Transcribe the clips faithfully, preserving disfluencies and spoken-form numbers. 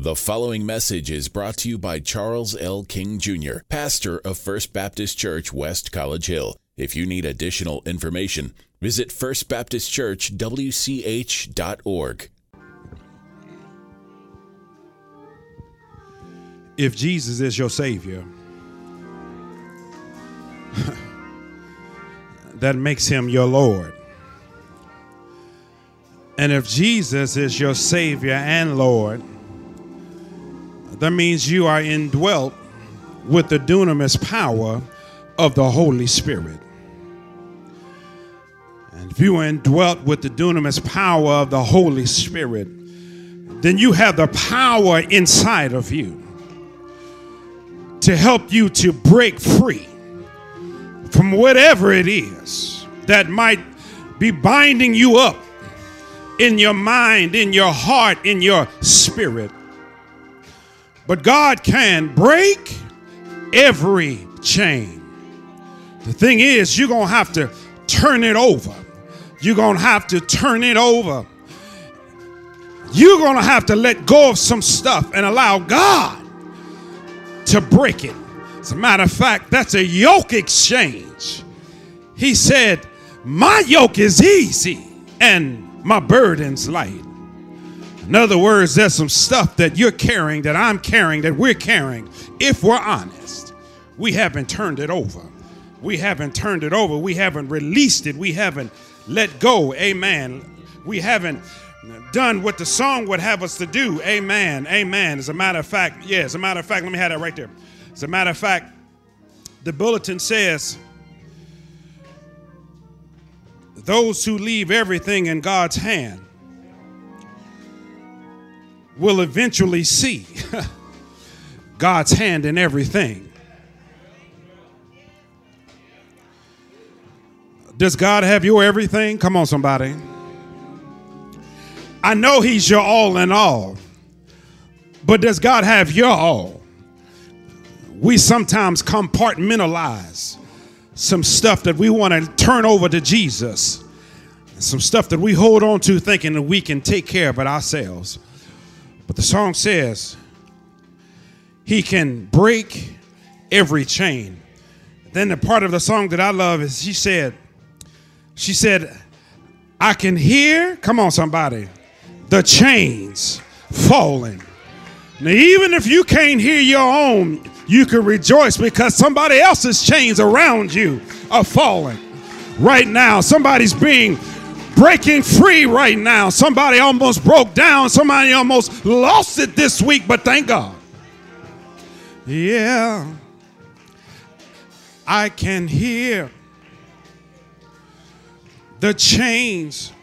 The following message is brought to you by Charles L. King Junior, pastor of First Baptist Church, West College Hill. If you need additional information, visit first baptist church w c h dot org. If Jesus is your Savior, that makes him your Lord. And if Jesus is your Savior and Lord, that means you are indwelt with the dunamis power of the Holy Spirit. And if you are indwelt with the dunamis power of the Holy Spirit, then you have the power inside of you to help you to break free from whatever it is that might be binding you up in your mind, in your heart, in your spirit. But God can break every chain. The thing is, you're going to have to turn it over. You're going to have to turn it over. You're going to have to let go of some stuff and allow God to break it. As a matter of fact, that's a yoke exchange. He said, my yoke is easy and my burden's light. In other words, there's some stuff that you're carrying, that I'm carrying, that we're carrying. If we're honest, we haven't turned it over. We haven't turned it over. We haven't released it. We haven't let go. Amen. We haven't done what the song would have us to do. Amen. Amen. As a matter of fact, yeah, as a matter of fact, let me have that right there. As a matter of fact, the bulletin says, those who leave everything in God's hand will eventually see God's hand in everything. Does God have your everything? Come on, somebody. I know he's your all in all, but does God have your all? We sometimes compartmentalize some stuff that we want to turn over to Jesus, some stuff that we hold on to thinking that we can take care of it ourselves. But the song says he can break every chain. Then the part of the song that I love is she said, she said, I can hear, come on somebody, the chains falling. Now, even if you can't hear your own, you can rejoice because somebody else's chains around you are falling right now. Somebody's being breaking free right now. Somebody almost broke down. Somebody almost lost it this week, but thank God. Yeah, I can hear the chains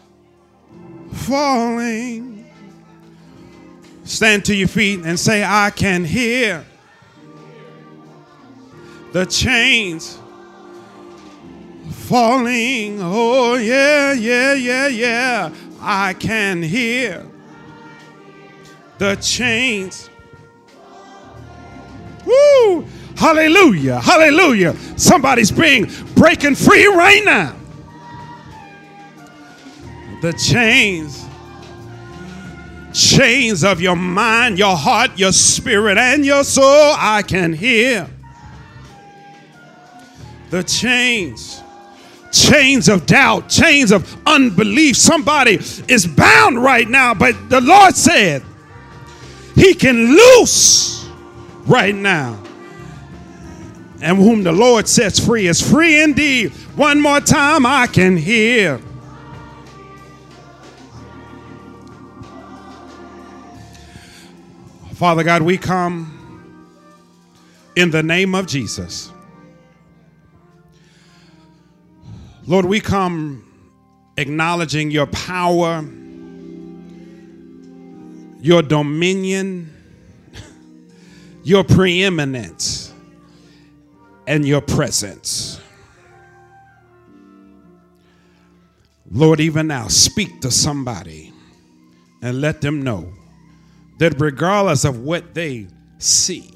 falling. Stand to your feet and say, I can hear the chains falling. Oh, yeah, yeah, yeah, yeah. I can hear the chains. Woo! Hallelujah, hallelujah. Somebody's being breaking free right now. The chains. Chains of your mind, your heart, your spirit, and your soul. I can hear the chains. Chains of doubt, chains of unbelief. Somebody is bound right now, but the Lord said he can loose right now. And whom the Lord sets free is free indeed. One more time, I can hear. Father God, we come in the name of Jesus. Lord, we come acknowledging your power, your dominion, your preeminence, and your presence. Lord, even now, speak to somebody and let them know that regardless of what they see,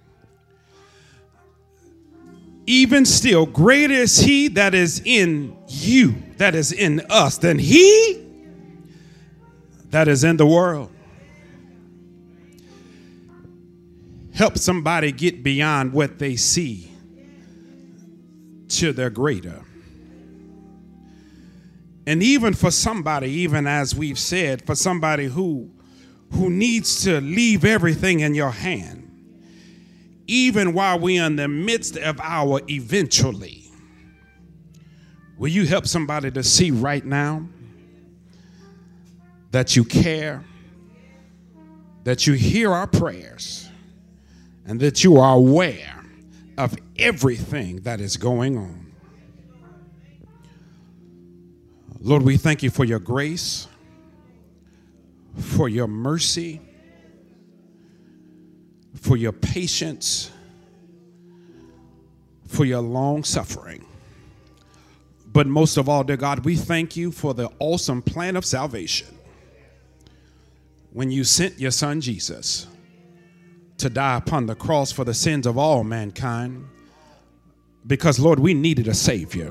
even still, greater is he that is in you, that is in us, than he that is in the world. Help somebody get beyond what they see to their greater. And even for somebody, even as we've said, for somebody who, who needs to leave everything in your hand, even while we're in the midst of our eventually, will you help somebody to see right now that you care, that you hear our prayers, and that you are aware of everything that is going on? Lord, we thank you for your grace, for your mercy, for your patience, for your long suffering. But most of all, dear God, we thank you for the awesome plan of salvation when you sent your son Jesus to die upon the cross for the sins of all mankind. Because, Lord, we needed a Savior.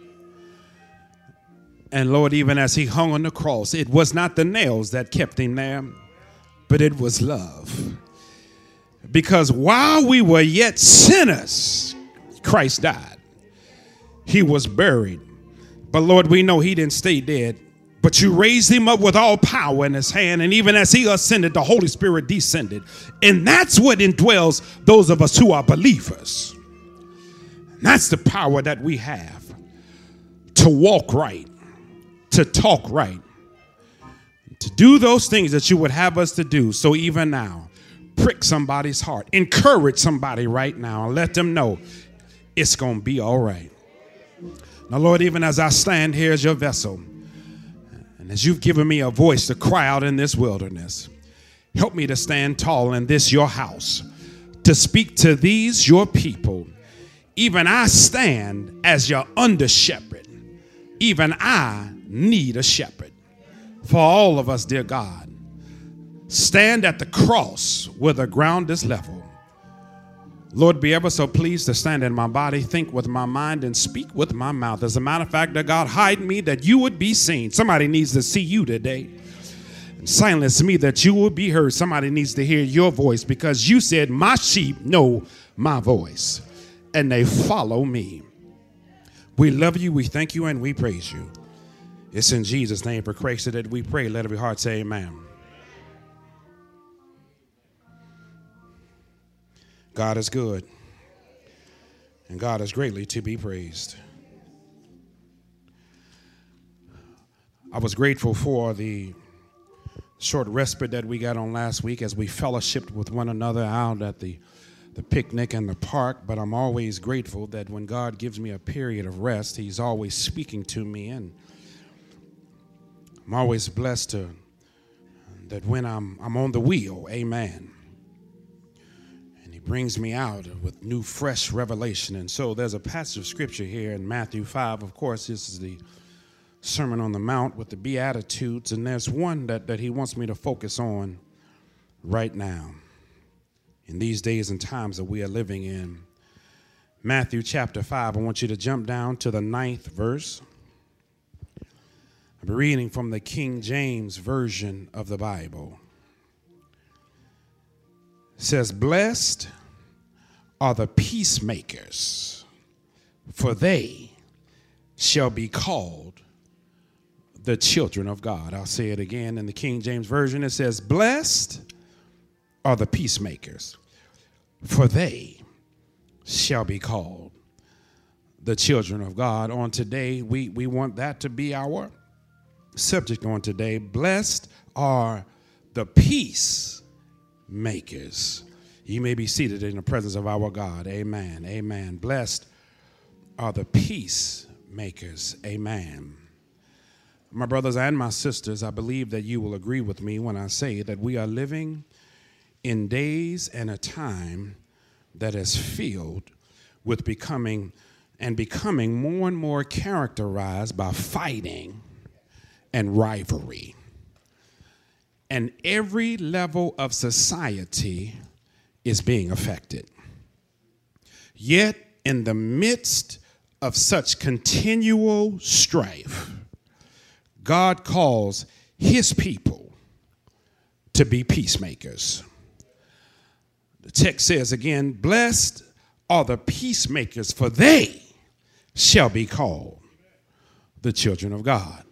And, Lord, even as he hung on the cross, it was not the nails that kept him there, but it was love. Because while we were yet sinners, Christ died. He was buried. But Lord, we know he didn't stay dead, but you raised him up with all power in his hand. And even as he ascended, the Holy Spirit descended. And that's what indwells those of us who are believers. And that's the power that we have to walk right, to talk right, to do those things that you would have us to do. So even now, prick somebody's heart, encourage somebody right now, and let them know it's going to be all right. Now, Lord, even as I stand here as your vessel, and as you've given me a voice to cry out in this wilderness, help me to stand tall in this your house, to speak to these your people. Even I stand as your under shepherd. Even I need a shepherd. For all of us, dear God, stand at the cross where the ground is level. Lord, be ever so pleased to stand in my body, think with my mind, and speak with my mouth. As a matter of fact, that God, hide me that you would be seen. Somebody needs to see you today. And silence me that you would be heard. Somebody needs to hear your voice, because you said, my sheep know my voice, and they follow me. We love you, we thank you, and we praise you. It's in Jesus' name for Christ that we pray. Let every heart say amen. God is good, and God is greatly to be praised. I was grateful for the short respite that we got on last week as we fellowshiped with one another out at the, the picnic and the park, but I'm always grateful that when God gives me a period of rest, he's always speaking to me, and I'm always blessed to that when I'm, I'm on the wheel, amen, brings me out with new, fresh revelation. And so there's a passage of scripture here in Matthew five. Of course, this is the Sermon on the Mount with the Beatitudes, and there's one that, that he wants me to focus on right now in these days and times that we are living in. Matthew chapter five, I want you to jump down to the ninth verse. I'm reading from the King James Version of the Bible. Says, blessed are the peacemakers, for they shall be called the children of God. I'll say it again in the King James Version. It says, blessed are the peacemakers, for they shall be called the children of God. On today, we, we want that to be our subject on today. Blessed are the peace makers. You may be seated in the presence of our God. Amen. Amen. Blessed are the peace makers. Amen. My brothers and my sisters, I believe that you will agree with me when I say that we are living in days and a time that is filled with becoming and becoming more and more characterized by fighting and rivalry. And every level of society is being affected. Yet, in the midst of such continual strife, God calls his people to be peacemakers. The text says again, blessed are the peacemakers, for they shall be called the children of God.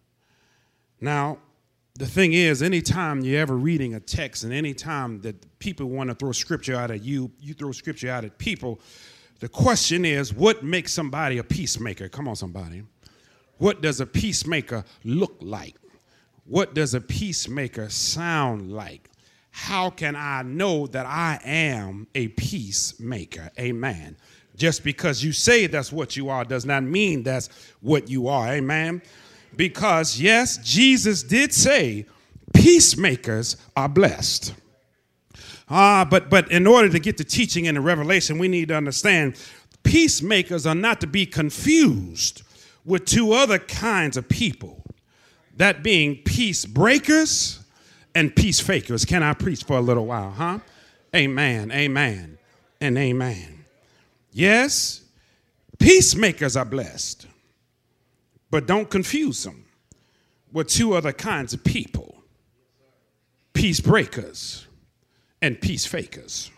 Now, the thing is, anytime you're ever reading a text and anytime that people want to throw scripture out at you, you throw scripture out at people, the question is, what makes somebody a peacemaker? Come on, somebody. What does a peacemaker look like? What does a peacemaker sound like? How can I know that I am a peacemaker? Amen. Just because you say that's what you are does not mean that's what you are. Amen. Because, yes, Jesus did say peacemakers are blessed. Ah, uh, but but in order to get the teaching in the revelation, we need to understand peacemakers are not to be confused with two other kinds of people, that being peace breakers and peace fakers. Can I preach for a little while, huh? Amen, amen, and amen. Yes, peacemakers are blessed, but don't confuse them with two other kinds of people, peace breakers and peace fakers.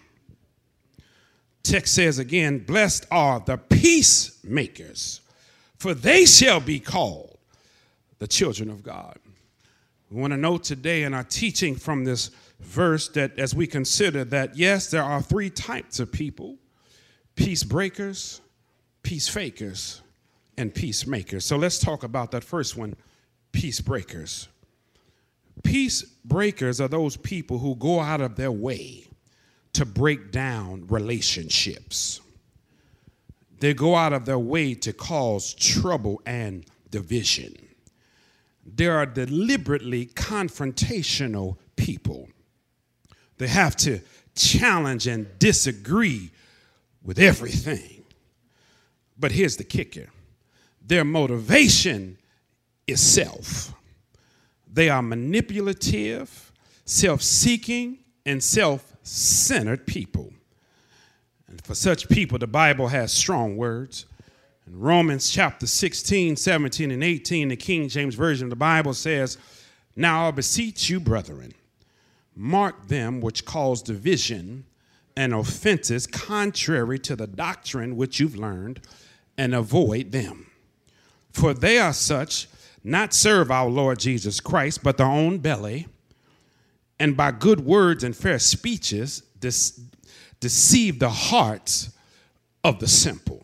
Text says again, blessed are the peacemakers, for they shall be called the children of God. We want to know today in our teaching from this verse that as we consider that, yes, there are three types of people: peace breakers, peace fakers, and peacemakers. So let's talk about that first one, peace breakers. Peace breakers are those people who go out of their way to break down relationships. They go out of their way to cause trouble and division. They are deliberately confrontational people. They have to challenge and disagree with everything. But here's the kicker. Their motivation is self. They are manipulative, self-seeking, and self-centered people. And for such people, the Bible has strong words. In Romans chapter sixteen, seventeen, and eighteen, the King James Version of the Bible says, now I beseech you, brethren, mark them which cause division and offenses contrary to the doctrine which you've learned, and avoid them. For they are such, not serve our Lord Jesus Christ, but their own belly, and by good words and fair speeches dece- deceive the hearts of the simple.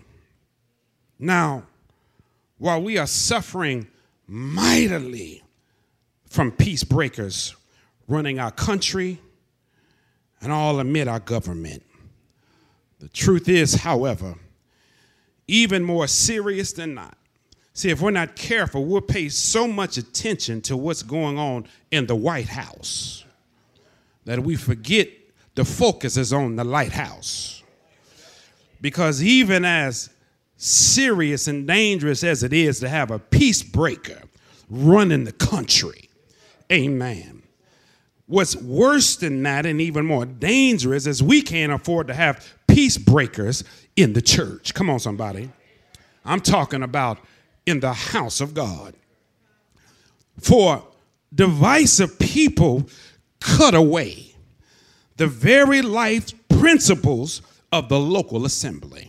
Now, while we are suffering mightily from peace breakers running our country and all amid our government, the truth is, however, even more serious than not. See, if we're not careful, we'll pay so much attention to what's going on in the White House that we forget the focus is on the lighthouse. Because even as serious and dangerous as it is to have a peace breaker running the country, amen, what's worse than that and even more dangerous is we can't afford to have peace breakers in the church. Come on, somebody. I'm talking about in the house of God. For divisive people cut away the very life principles of the local assembly.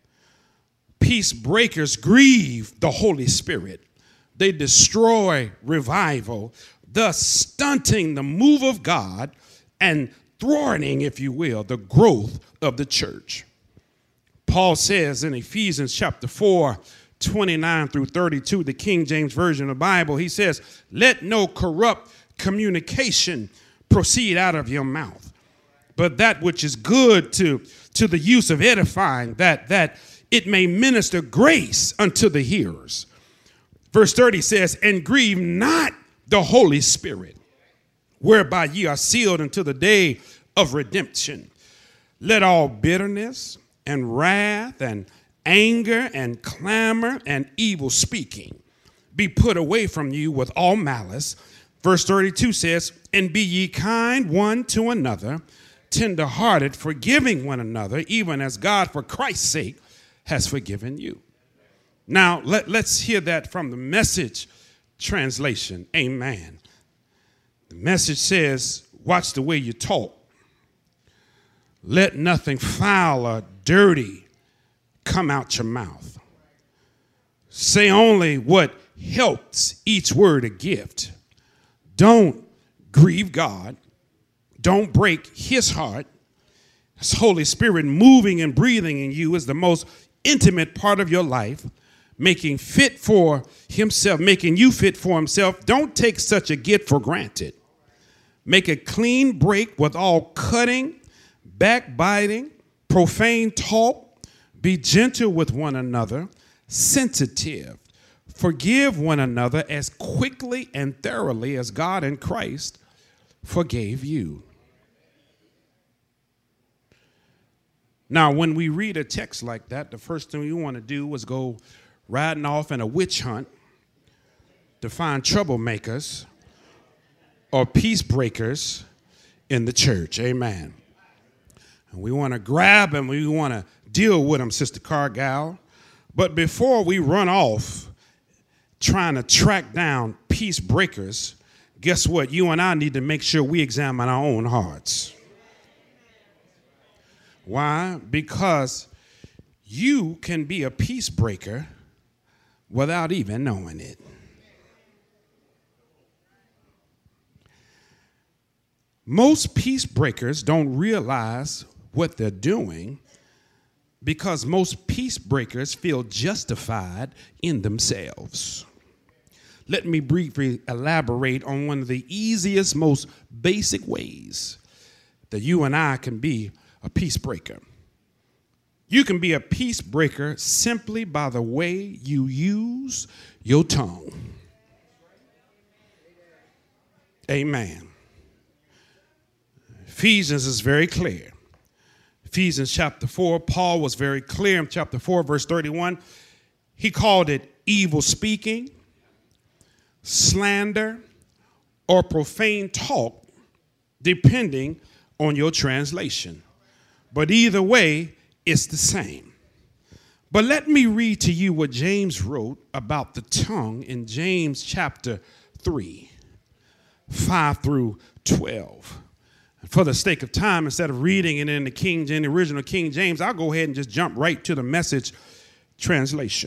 Peace breakers grieve the Holy Spirit. They destroy revival, thus stunting the move of God and thwarting, if you will, the growth of the church. Paul says in Ephesians chapter four, twenty-nine through thirty-two, the King James Version of the Bible, he says, let no corrupt communication proceed out of your mouth, but that which is good to, to the use of edifying, that, that it may minister grace unto the hearers. Verse thirty says, and grieve not the Holy Spirit, whereby ye are sealed unto the day of redemption. Let all bitterness and wrath and anger and clamor and evil speaking be put away from you with all malice. Verse thirty-two says, and be ye kind one to another, tenderhearted, forgiving one another, even as God for Christ's sake has forgiven you. Now, let, let's hear that from the Message translation. Amen. The Message says, watch the way you talk. Let nothing foul or dirty come out your mouth. Say only what helps, each word a gift. Don't grieve God. Don't break his heart. His Holy Spirit moving and breathing in you is the most intimate part of your life, making fit for himself, making you fit for himself. Don't take such a gift for granted. Make a clean break with all cutting, backbiting, profane talk. Be gentle with one another, sensitive. Forgive one another as quickly and thoroughly as God in Christ forgave you. Now, when we read a text like that, the first thing we want to do is go riding off in a witch hunt to find troublemakers or peace breakers in the church. Amen. And we want to grab them. We want to deal with them, Sister Cargile. But before we run off trying to track down peace breakers, guess what? You and I need to make sure we examine our own hearts. Why? Because you can be a peace breaker without even knowing it. Most peace breakers don't realize what they're doing because most peace breakers feel justified in themselves. Let me briefly elaborate on one of the easiest, most basic ways that you and I can be a peace breaker. You can be a peace breaker simply by the way you use your tongue. Amen. Ephesians is very clear. Ephesians chapter four, Paul was very clear in chapter four, verse thirty-one. He called it evil speaking, slander, or profane talk, depending on your translation. But either way, it's the same. But let me read to you what James wrote about the tongue in James chapter three, five through twelve. For the sake of time, instead of reading it in the King James, the original King James, I'll go ahead and just jump right to the Message translation.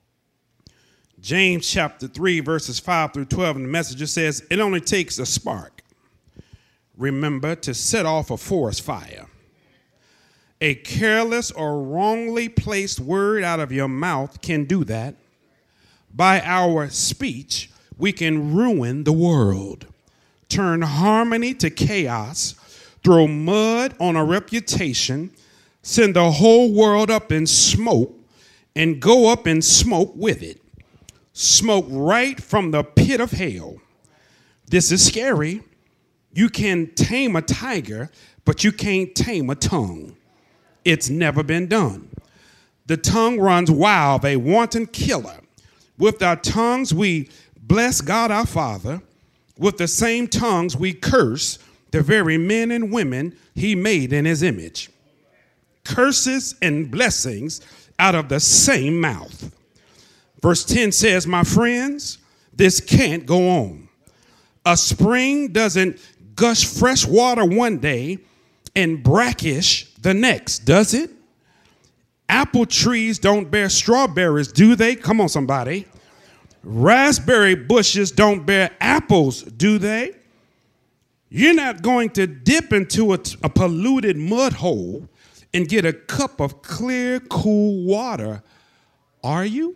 James chapter three, verses five through twelve, and the Message says, it only takes a spark, remember, to set off a forest fire. A careless or wrongly placed word out of your mouth can do that. By our speech, we can ruin the world, turn harmony to chaos, throw mud on a reputation, send the whole world up in smoke, and go up in smoke with it. Smoke right from the pit of hell. This is scary. You can tame a tiger, but you can't tame a tongue. It's never been done. The tongue runs wild, a wanton killer. With our tongues, we bless God our Father. With the same tongues, we curse the very men and women he made in his image. Curses and blessings out of the same mouth. Verse ten says, my friends, this can't go on. A spring doesn't gush fresh water one day and brackish the next, does it? Apple trees don't bear strawberries, do they? Come on, somebody. Raspberry bushes don't bear apples, do they? You're not going to dip into a, a polluted mud hole and get a cup of clear, cool water, are you?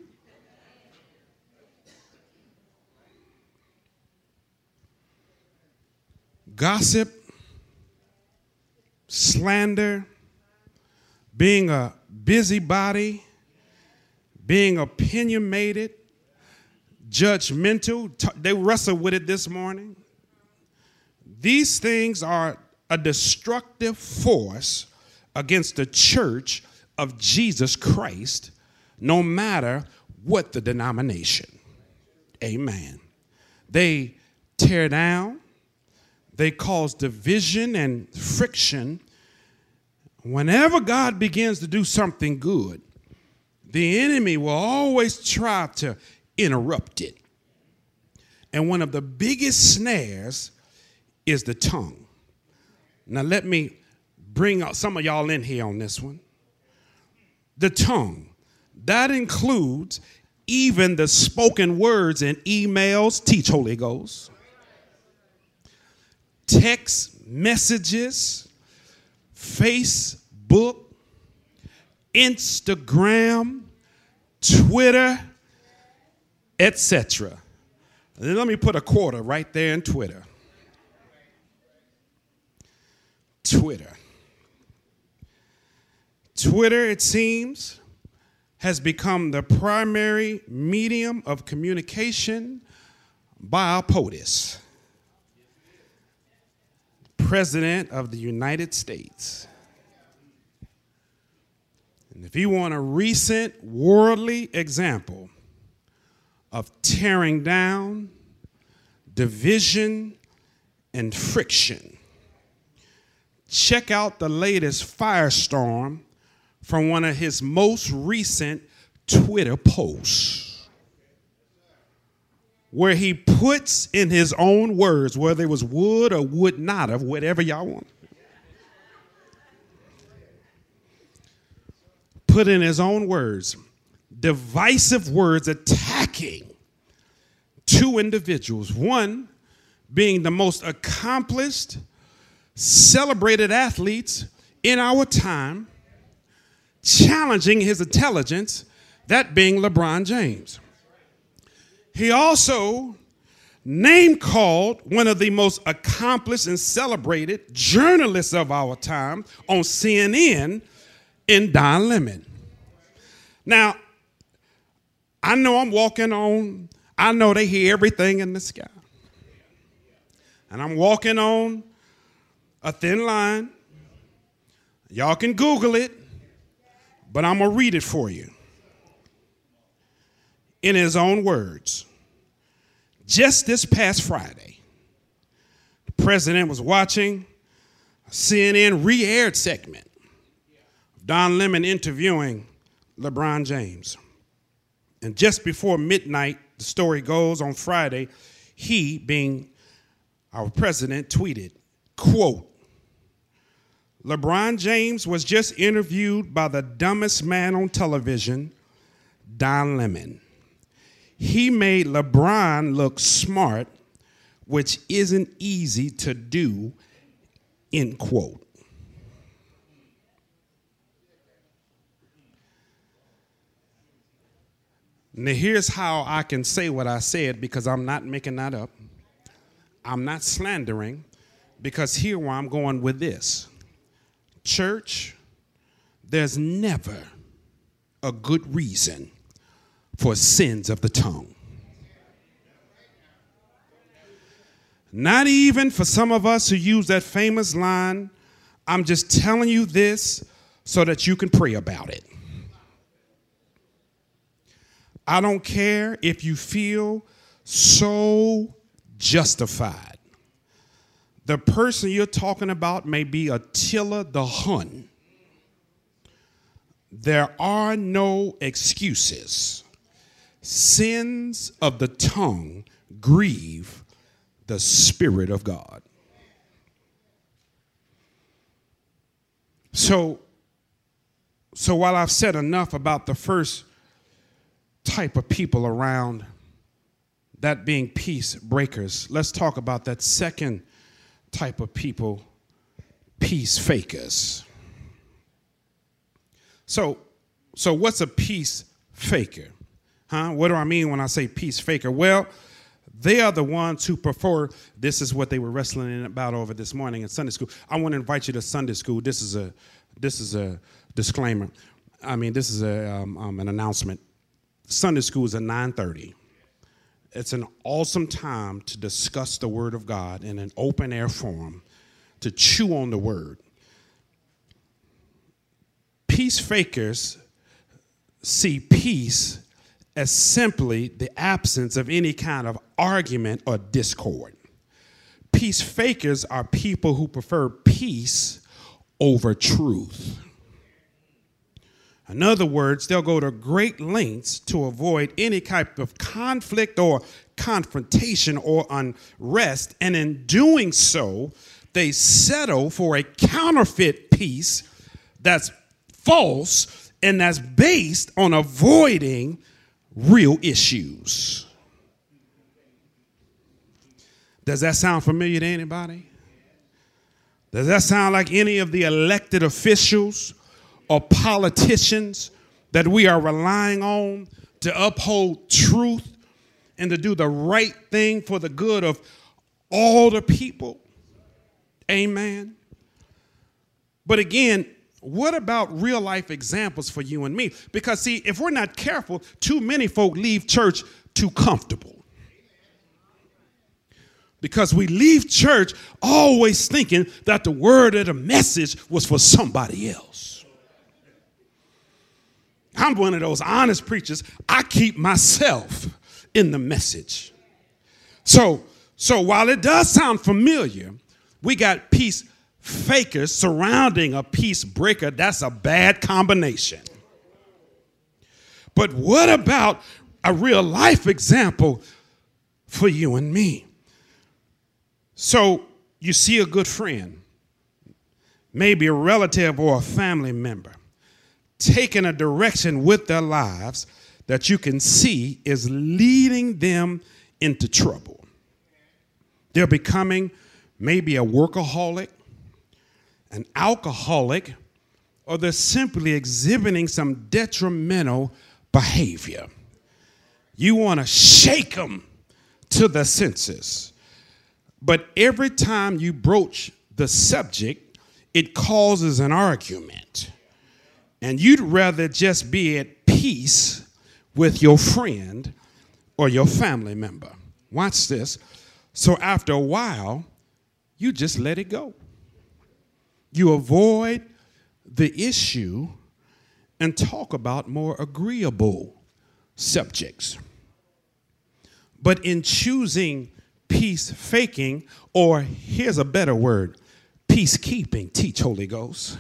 Gossip, slander, being a busybody, being opinionated, judgmental. They wrestled with it this morning. These things are a destructive force against the church of Jesus Christ, no matter what the denomination. Amen. They tear down. They cause division and friction. Whenever God begins to do something good, the enemy will always try to interrupt it. And one of the biggest snares is the tongue. Now let me bring some of y'all in here on this one. The tongue. That includes even the spoken words in emails, teach Holy Ghost, text messages, Facebook, Instagram, Twitter, et cetera. Then let me put a quarter right there in Twitter. Twitter. Twitter, it seems, has become the primary medium of communication by our POTUS, President of the United States. And if you want a recent worldly example of tearing down, division, and friction, check out the latest firestorm from one of his most recent Twitter posts, where he puts in his own words, whether it was would or would not of whatever y'all want, put in his own words, divisive words attacking two individuals, one being the most accomplished, celebrated athletes in our time, challenging his intelligence, that being LeBron James. He also name-called one of the most accomplished and celebrated journalists of our time on C N N in Don Lemon. Now, I know I'm walking on, I know they hear everything in the sky. And I'm walking on a thin line. Y'all can Google it, but I'm going to read it for you. In his own words, just this past Friday, the president was watching a C N N re-aired segment of Don Lemon interviewing LeBron James. And just before midnight, the story goes, on Friday, he, being our president, tweeted, quote, LeBron James was just interviewed by the dumbest man on television, Don Lemon. He made LeBron look smart, which isn't easy to do, end quote. Now, here's how I can say what I said, because I'm not making that up. I'm not slandering, because here where I'm going with this. Church, there's never a good reason for sins of the tongue. Not even for some of us who use that famous line, I'm just telling you this so that you can pray about it. I don't care if you feel so justified. The person you're talking about may be Attila the Hun. There are no excuses. Sins of the tongue grieve the Spirit of God. So, so while I've said enough about the first type of people around, that being peace breakers, let's talk about that second type of people, peace fakers. So, so what's a peace faker? Huh? What do I mean when I say peace faker? Well, they are the ones who prefer, this is what they were wrestling about over this morning in Sunday school. I want to invite you to Sunday school. This is a, this is a disclaimer. I mean, this is a, um, um, an announcement. Sunday school is at nine thirty. It's an awesome time to discuss the Word of God in an open air forum, to chew on the Word. Peace fakers see peace as simply the absence of any kind of argument or discord. Peace fakers are people who prefer peace over truth. In other words, they'll go to great lengths to avoid any type of conflict or confrontation or unrest, and in doing so, they settle for a counterfeit peace peace that's false and that's based on avoiding real issues. Does that sound familiar to anybody? Does that sound like any of the elected officials or politicians that we are relying on to uphold truth and to do the right thing for the good of all the people? Amen. But again, what about real life examples for you and me? Because see, if we're not careful, too many folk leave church too comfortable. Because we leave church always thinking that the word or the message was for somebody else. I'm one of those honest preachers. I keep myself in the message. So, so while it does sound familiar, we got peace fakers surrounding a peace breaker. That's a bad combination. But what about a real life example for you and me? So you see a good friend, maybe a relative or a family member, taking a direction with their lives that you can see is leading them into trouble. They're becoming maybe a workaholic, an alcoholic, or they're simply exhibiting some detrimental behavior. You want to shake them to the senses. But every time you broach the subject, it causes an argument. And you'd rather just be at peace with your friend or your family member. Watch this. So after a while, you just let it go. You avoid the issue and talk about more agreeable subjects. But in choosing peace faking, or here's a better word, peacekeeping, teach Holy Ghost.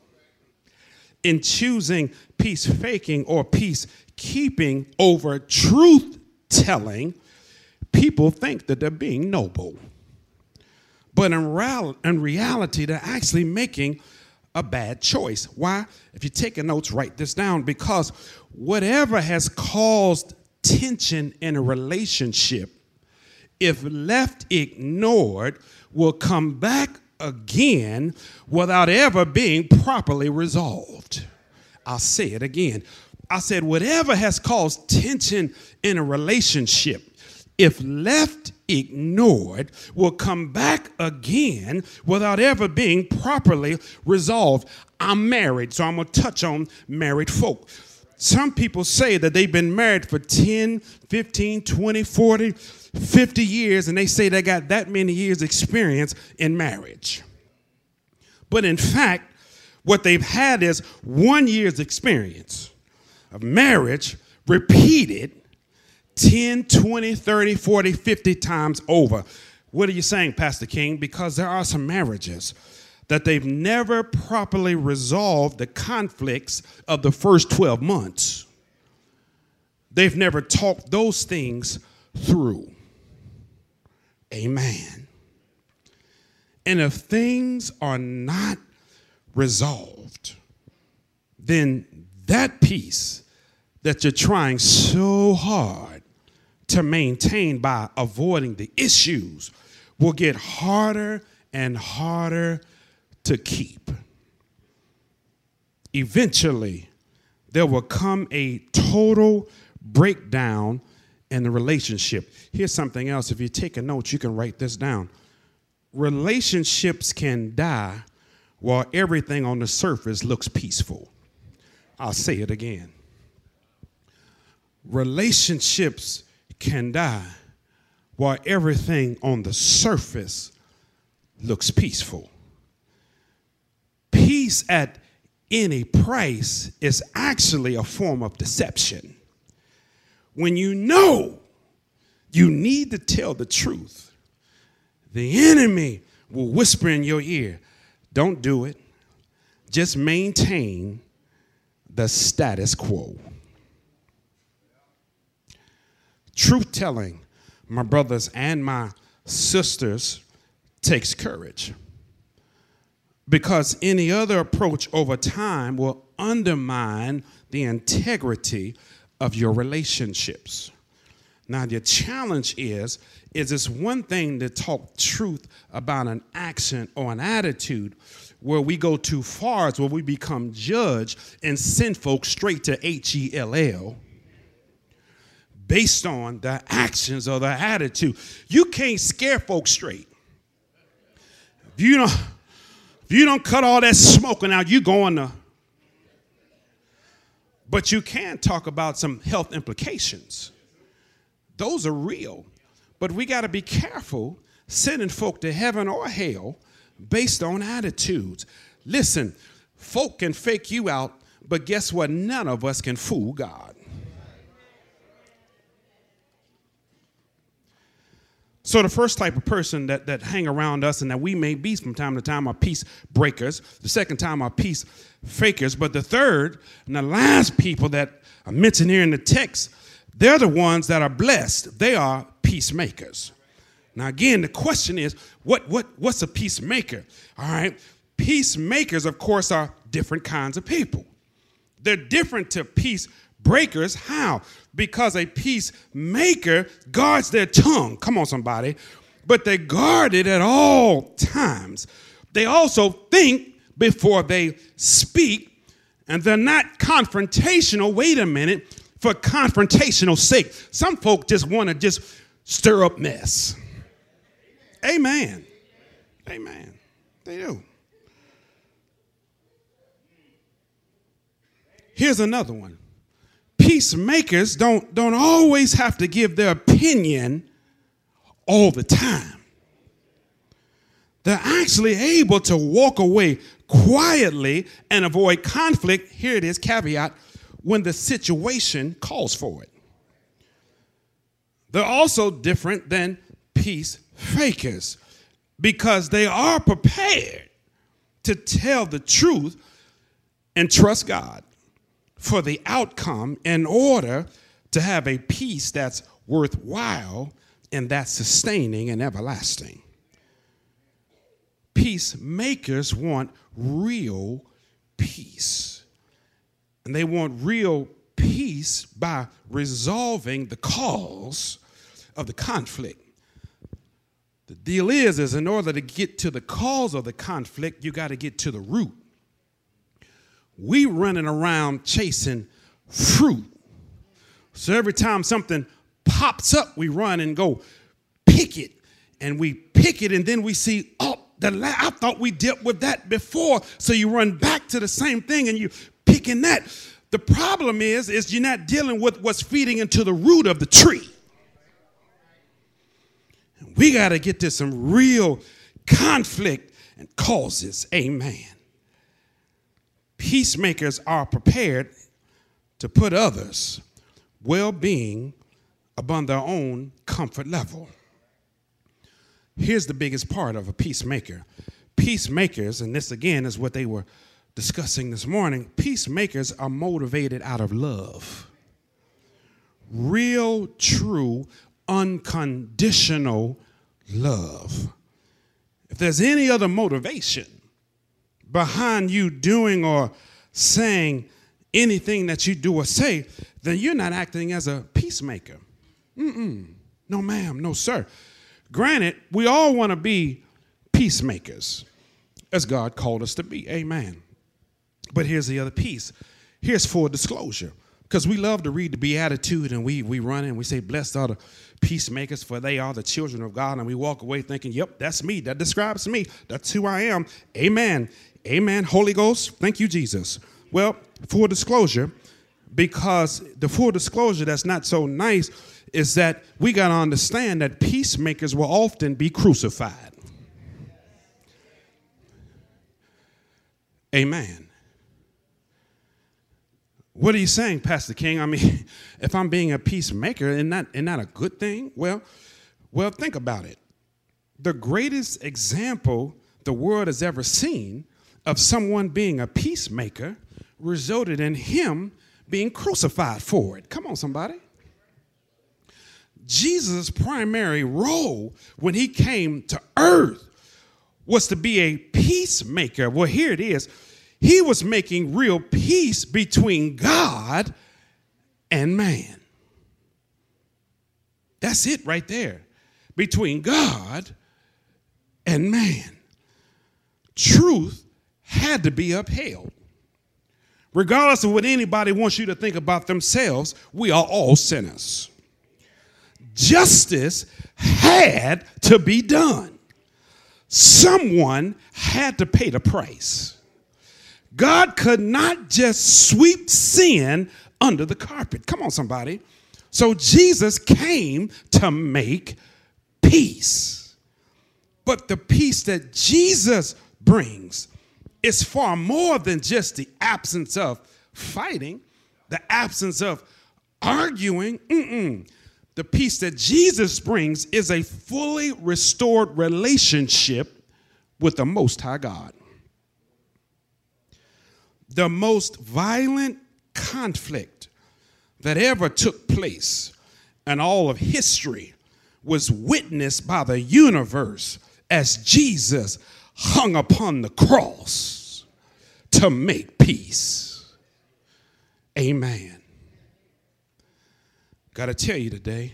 In choosing peace faking or peace keeping over truth telling, people think that they're being noble. But in, real, in reality, they're actually making a bad choice. Why? If you're taking notes, write this down. Because whatever has caused tension in a relationship, if left ignored, will come back again without ever being properly resolved. I'll say it again. I said whatever has caused tension in a relationship, if left ignored, will come back again without ever being properly resolved. I'm married, so I'm going to touch on married folk. Some people say that they've been married for ten, fifteen, twenty, forty, fifty years, and they say they got that many years experience in marriage. But in fact, what they've had is one year's experience of marriage repeated ten, twenty, thirty, forty, fifty times over. What are you saying, Pastor King? Because there are some marriages that they've never properly resolved the conflicts of the first twelve months. They've never talked those things through. Amen. And if things are not resolved, then that peace that you're trying so hard to maintain by avoiding the issues will get harder and harder to keep. Eventually, there will come a total breakdown in the relationship. Here's something else. If you're taking notes, you can write this down. Relationships can die while everything on the surface looks peaceful. I'll say it again. Relationships can die while everything on the surface looks peaceful. Peace at any price is actually a form of deception. When you know you need to tell the truth, the enemy will whisper in your ear, don't do it. Just maintain the status quo. Truth telling, my brothers and my sisters, takes courage. because any other approach over time will undermine the integrity of your relationships. Now, the challenge is, is it's one thing to talk truth about an action or an attitude. Where we go too far is where we become judge and send folks straight to H E L L based on the actions or the attitude. You can't scare folks straight. If you don't, if you don't cut all that smoking out, you going to. But you can talk about some health implications. Those are real. But we got to be careful sending folk to heaven or hell based on attitudes. Listen, folk can fake you out, but guess what? None of us can fool God. So the first type of person that, that hang around us and that we may be from time to time are peace breakers. The second time are peace fakers. But the third and the last people that are mentioned here in the text, they're the ones that are blessed. They are peacemakers. Now, again, the question is, what, what, what's a peacemaker? All right. Peacemakers, of course, are different kinds of people. They're different to peace breakers. How? Because a peacemaker guards their tongue. Come on, somebody. But they guard it at all times. They also think before they speak, and they're not confrontational. Wait a minute. For confrontational sake. Some folk just want to just stir up mess. Amen. Amen. They do. Here's another one. Peacemakers don't, don't always have to give their opinion all the time. They're actually able to walk away quietly and avoid conflict. Here it is, caveat, when the situation calls for it. They're also different than peace fakers because they are prepared to tell the truth and trust God for the outcome in order to have a peace that's worthwhile and that's sustaining and everlasting. Peacemakers want real peace. And they want real peace by resolving the cause of the conflict. The deal is, is in order to get to the cause of the conflict, you got to get to the root. We running around chasing fruit. So every time something pops up, we run and go pick it. And we pick it, and then we see, oh, the la- I thought we dealt with that before. So you run back to the same thing, and you picking that. The problem is, is you're not dealing with what's feeding into the root of the tree. We got to get to some real conflict and causes. Amen. Peacemakers are prepared to put others' well-being above their own comfort level. Here's the biggest part of a peacemaker. Peacemakers, and this again is what they were discussing this morning, peacemakers are motivated out of love. Real, true, unconditional love. If there's any other motivation behind you doing or saying anything that you do or say, then you're not acting as a peacemaker. Mm-mm. No, ma'am. No, sir. Granted, we all want to be peacemakers as God called us to be. Amen. But here's the other piece. Here's full disclosure. Because we love to read the Beatitude, and we, we run and we say, blessed are the peacemakers, for they are the children of God. And we walk away thinking, yep, that's me. That describes me. That's who I am. Amen. Amen. Holy Ghost, thank you, Jesus. Well, full disclosure, because the full disclosure that's not so nice is that we got to understand that peacemakers will often be crucified. Amen. What are you saying, Pastor King? I mean, if I'm being a peacemaker, isn't that, isn't that a good thing? Well, well, think about it. The greatest example the world has ever seen of someone being a peacemaker resulted in him being crucified for it. Come on, somebody. Jesus' primary role when he came to earth was to be a peacemaker. Well, here it is. He was making real peace between God and man. That's it right there. Between God and man. Truth had to be upheld. Regardless of what anybody wants you to think about themselves, we are all sinners. Justice had to be done. Someone had to pay the price. God could not just sweep sin under the carpet. Come on, somebody. So Jesus came to make peace. But the peace that Jesus brings is far more than just the absence of fighting, the absence of arguing. Mm-mm. The peace that Jesus brings is a fully restored relationship with the Most High God. The most violent conflict that ever took place in all of history was witnessed by the universe as Jesus hung upon the cross to make peace. Amen. Got to tell you today,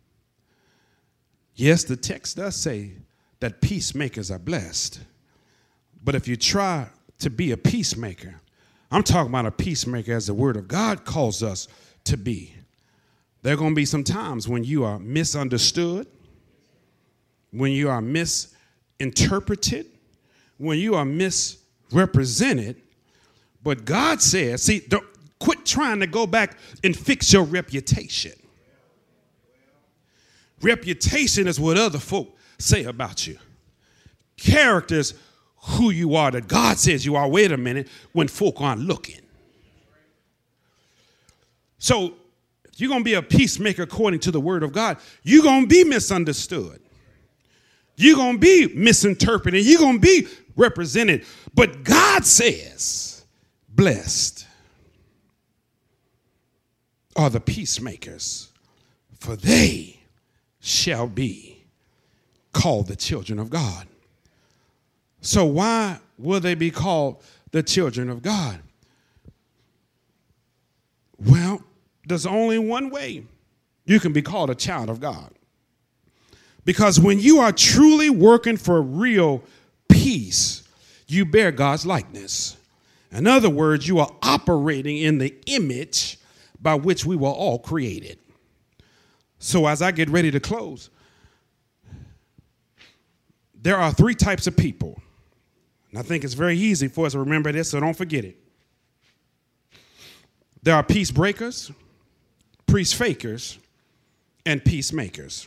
yes, the text does say that peacemakers are blessed. But if you try to be a peacemaker, I'm talking about a peacemaker as the word of God calls us to be. There are going to be some times when you are misunderstood, when you are misinterpreted, when you are misrepresented. But God says, see, don't quit trying to go back and fix your reputation. Reputation is what other folk say about you. Character is who you are, that God says you are. Wait a minute, when folk aren't looking. So if you're going to be a peacemaker according to the word of God, you're going to be misunderstood. You're going to be misinterpreted. You're going to be represented. But God says, blessed are the peacemakers, for they shall be called the children of God. So why will they be called the children of God? Well, there's only one way you can be called a child of God. Because when you are truly working for real peace, you bear God's likeness. In other words, you are operating in the image by which we were all created. So as I get ready to close, there are three types of people. And I think it's very easy for us to remember this, so don't forget it. There are peace breakers, peace fakers, and peacemakers.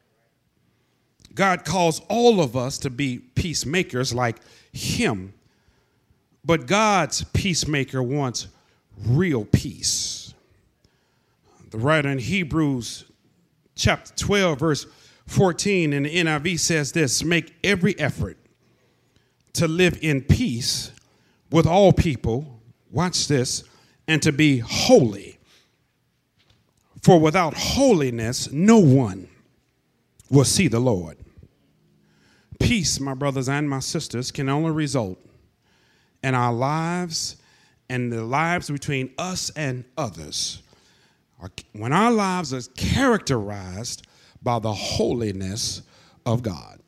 God calls all of us to be peacemakers like him. But God's peacemaker wants real peace. The writer in Hebrews chapter twelve, verse fourteen in the N I V says this: make every effort to live in peace with all people. Watch this. And to be holy. For without holiness, no one will see the Lord. Peace, my brothers and my sisters, can only result in our lives and the lives between us and others. When our lives are characterized by the holiness of God.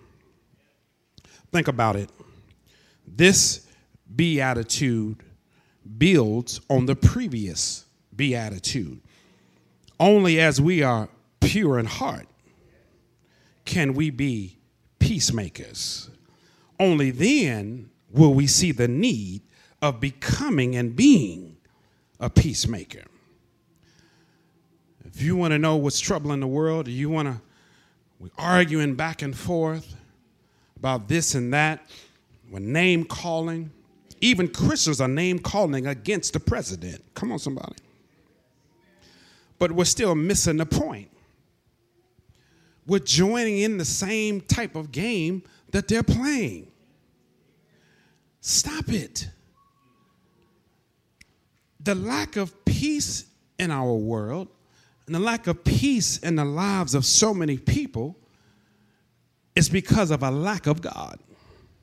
Think about it. This beatitude builds on the previous beatitude. Only as we are pure in heart can we be peacemakers. Only then will we see the need of becoming and being a peacemaker. If you want to know what's troubling the world, you want to, we're arguing back and forth about this and that, we're name calling. Even Christians are name calling against the president. Come on, somebody. But we're still missing the point. We're joining in the same type of game that they're playing. Stop it. The lack of peace in our world and the lack of peace in the lives of so many people is because of a lack of God.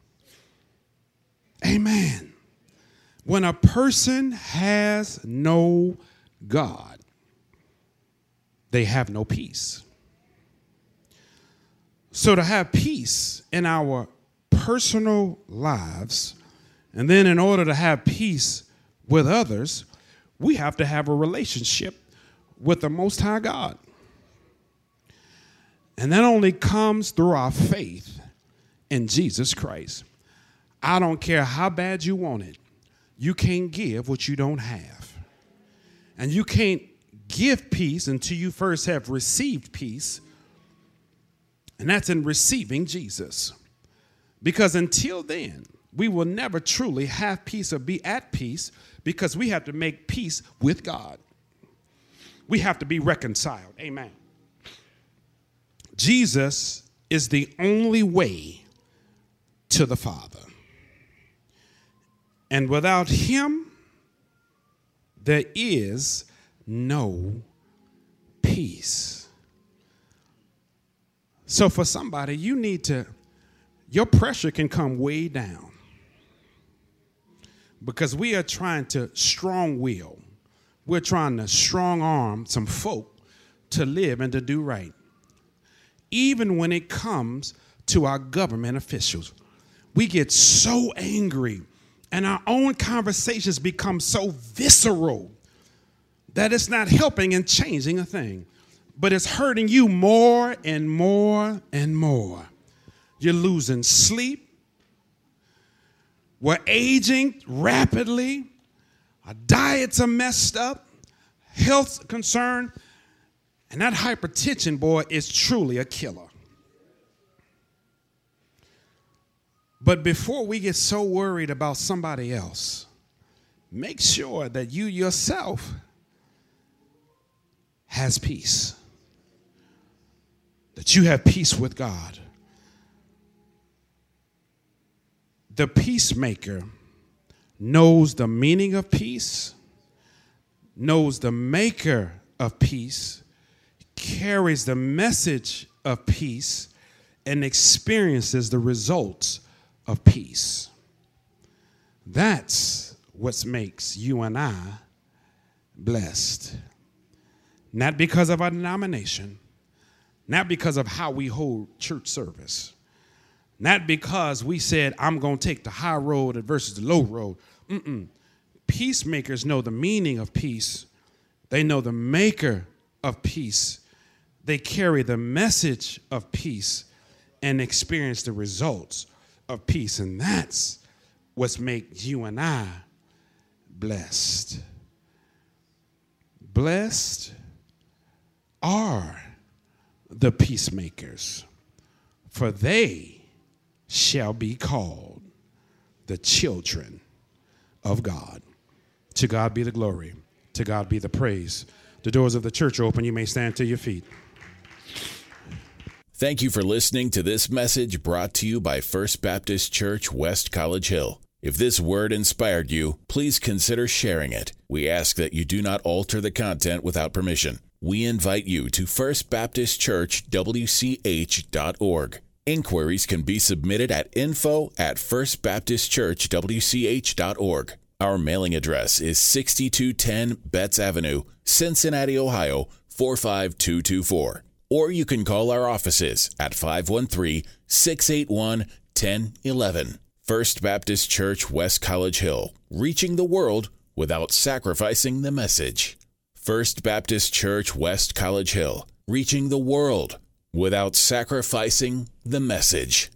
Amen. When a person has no God, they have no peace. So to have peace in our personal lives, and then in order to have peace with others, we have to have a relationship with the Most High God. And that only comes through our faith in Jesus Christ. I don't care how bad you want it. You can't give what you don't have. And you can't give peace until you first have received peace. And that's in receiving Jesus. Because until then, we will never truly have peace or be at peace, because we have to make peace with God. We have to be reconciled. Amen. Jesus is the only way to the Father. And without him, there is no peace. So for somebody, you need to, your pressure can come way down, because we are trying to strong will. We're trying to strong arm some folk to live and to do right. Even when it comes to our government officials, we get so angry and our own conversations become so visceral that it's not helping and changing a thing, but it's hurting you more and more and more. You're losing sleep. We're aging rapidly. Our diets are messed up. Health concern. And that hypertension, boy, is truly a killer. But before we get so worried about somebody else, make sure that you yourself has peace. That you have peace with God. The peacemaker knows the meaning of peace, knows the maker of peace, carries the message of peace, and experiences the results of peace. That's what makes you and I blessed. Not because of our denomination, not because of how we hold church service, not because we said, I'm going to take the high road versus the low road. Mm-mm. Peacemakers know the meaning of peace. They know the maker of peace. They carry the message of peace and experience the results of peace. And that's what makes you and I blessed. Blessed are the peacemakers, for they shall be called the children of God. To God be the glory. To God be the praise. The doors of the church are open. You may stand to your feet. Thank you for listening to this message brought to you by First Baptist Church, West College Hill. If this word inspired you, please consider sharing it. We ask that you do not alter the content without permission. We invite you to first baptist church w c h dot org. Inquiries can be submitted at info at first baptist church w c h dot org. Our mailing address is sixty-two ten Betts Avenue, Cincinnati, Ohio, four five two two four. Or you can call our offices at five one three, six eight one, one zero one one. First Baptist Church, West College Hill, reaching the world without sacrificing the message. First Baptist Church, West College Hill, reaching the world without sacrificing the message.